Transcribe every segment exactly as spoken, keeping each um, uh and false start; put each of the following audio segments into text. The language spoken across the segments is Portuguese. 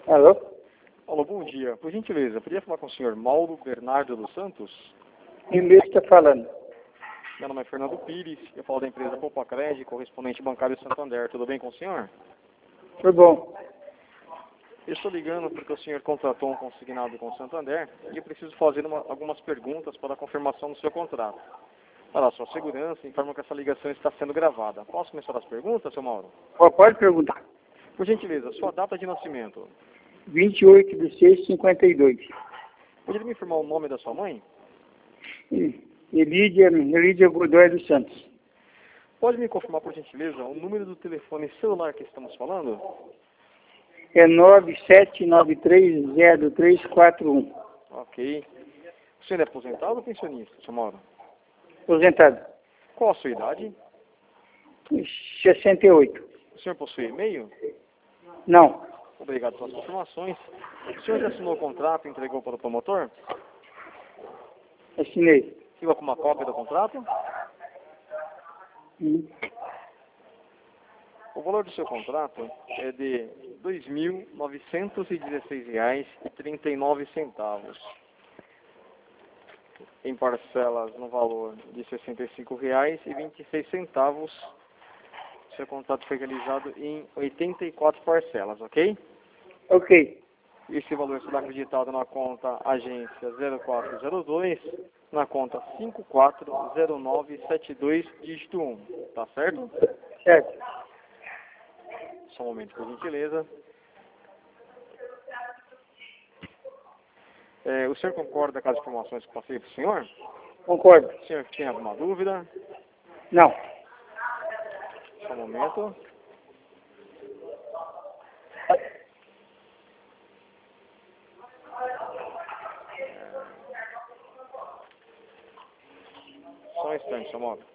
Alô? Alô, bom dia. Por gentileza, poderia falar com o senhor Mauro Bernardo dos Santos? Quem mesmo está falando? Meu nome é Fernando Pires, eu falo da empresa Popacred, correspondente bancário Santander. Tudo bem com o senhor? Tudo bom. Eu estou ligando porque o senhor contratou um consignado com o Santander e eu preciso fazer uma, algumas perguntas para a confirmação do seu contrato. Para a sua segurança, informo que essa ligação está sendo gravada. Posso começar as perguntas, seu Mauro? Pode perguntar. Por gentileza, sua data de nascimento. vinte e oito de seis de cinquenta e dois. Poderia me informar o nome da sua mãe? Elídia, Elídia Godoy dos Santos. Pode me confirmar, por gentileza, o número do telefone celular que estamos falando? É nove sete nove três zero três quatro um. Ok. O senhor é aposentado ou pensionista, seu Mauro? Aposentado. Qual a sua idade? sessenta e oito. O senhor possui e-mail? Não. Obrigado pelas informações. O senhor já assinou o contrato e entregou para o promotor? Assinei. Fica com uma cópia do contrato? Hum. O valor do seu contrato é de dois mil novecentos e dezesseis reais e trinta e nove centavos. Em parcelas no valor de sessenta e cinco reais e vinte e seis centavos. Seu contrato foi realizado em oitenta e quatro parcelas, ok? Ok. Esse valor será acreditado na conta agência zero quatro zero dois, na conta cinco quatro zero nove sete dois, dígito um. Tá certo? Certo. Só um momento, por gentileza. É, o senhor concorda com as informações que passei para o senhor? Concordo. O senhor tem alguma dúvida? Não. Só um momento. Só um instante, seu modo.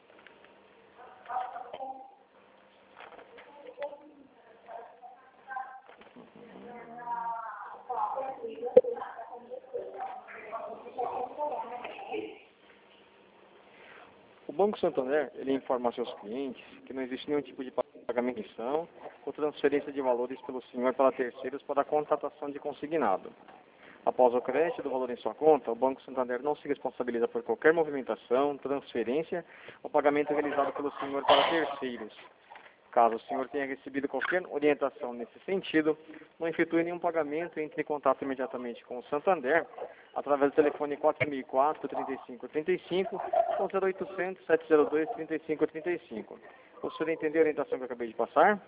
O Banco Santander, ele informa a seus clientes que não existe nenhum tipo de pagamento de comissão ou transferência de valores pelo senhor para terceiros para a contratação de consignado. Após o crédito do valor em sua conta, o Banco Santander não se responsabiliza por qualquer movimentação, transferência ou pagamento realizado pelo senhor para terceiros. Caso o senhor tenha recebido qualquer orientação nesse sentido, não efetue nenhum pagamento e entre em contato imediatamente com o Santander através do telefone quatro mil e quatro, trinta e cinco trinta e cinco ou zero oitocentos, sete zero dois, trinta e cinco trinta e cinco. O senhor entendeu a orientação que eu acabei de passar?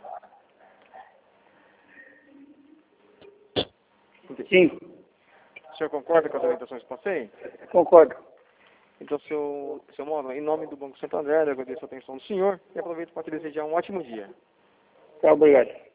Sim. O senhor concorda com as orientações que passei? Concordo. Então, seu, seu Mauro, em nome do Banco Santander, eu agradeço a atenção do senhor e aproveito para te desejar um ótimo dia. Tá, obrigado.